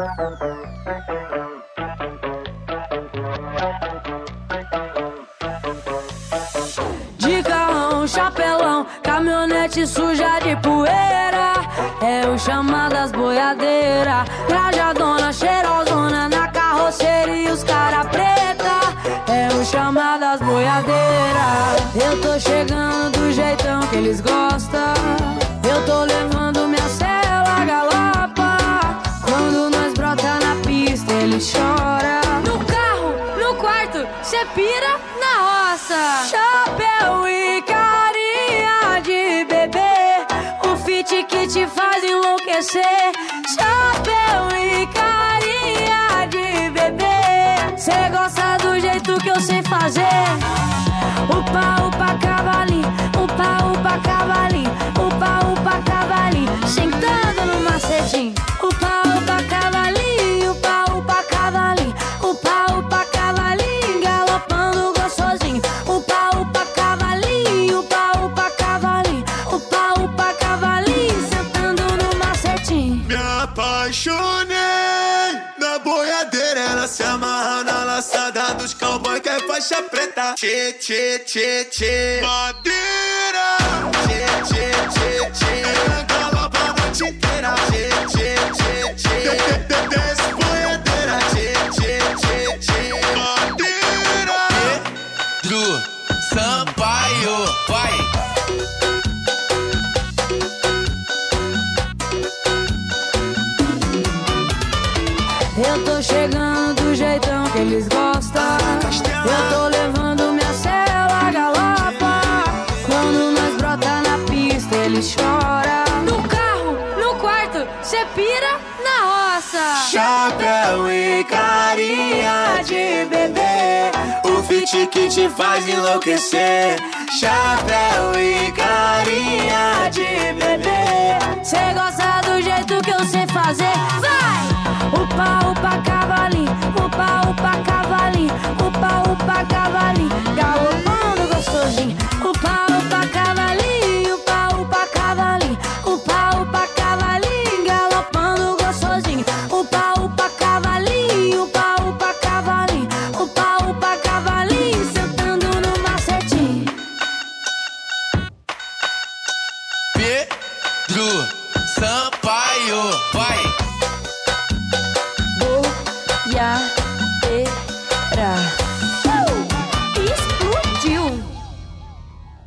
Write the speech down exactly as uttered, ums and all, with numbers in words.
De carrão, chapelão, caminhonete suja de poeira, é o chamadas boiadeira. Trajadona, cheirosona, na carroceria e os cara preta, é o chamadas boiadeira. Eu tô chegando do jeitão que eles gostam, eu tô levando minha cela galopa. Quando nós brota na pista, eles choram. No carro, no quarto, cê pira na roça. Chapéu e carinha de bebê, o fit que te faz enlouquecer. Chapéu e carinha de bebê, cê gosta do jeito que eu sei fazer. Upa, upa, cavalinho, upa, upa, cavalinho, upa, upa, cavalinho, sentando no macetinho. Upa, upa, cavalinho, upa, upa, cavalinho, upa, upa, cavalinho, galopando gostosinho. Upa, upa, cavalinho, upa, upa, cavalinho, upa, upa, cavalinho, sentando no macetinho. Me apaixonei na boiadeira, ela se amarra na laçada dos cowboy que é faixa preta. Tchê, tchê, tchê, tchê, madeira. Tchê, tchê, tchê, tchê, ela galopa a noite inteira. Tchê, tchê, tchê, tchê, desce boiadeira. Tchê, tchê, tchê, tchê, madeira. Pedro Sampaio, vai! Eu tô chegando do jeitão que eles gostam, eu tô levando minha cela galopa. Quando nós brota na pista, eles choram. No carro, no quarto, cê pira na roça. Chapéu e carinha de bebê, o fit que te faz enlouquecer. Chapéu e carinha de bebê, cê gosta do jeito que eu sei fazer. Vai! Upa, upa, cavalinho, upa, upa, cavalinho, upa, upa, cavalinho, galopando gostosinho. Upa, upa, cavalinho, upa, upa, cavalinho, upa, upa, cavalinho, galopando gostosinho. Upa, upa, cavalinho, upa, upa, cavalinho, upa, upa, cavalinho, sentando no macetinho. Pedro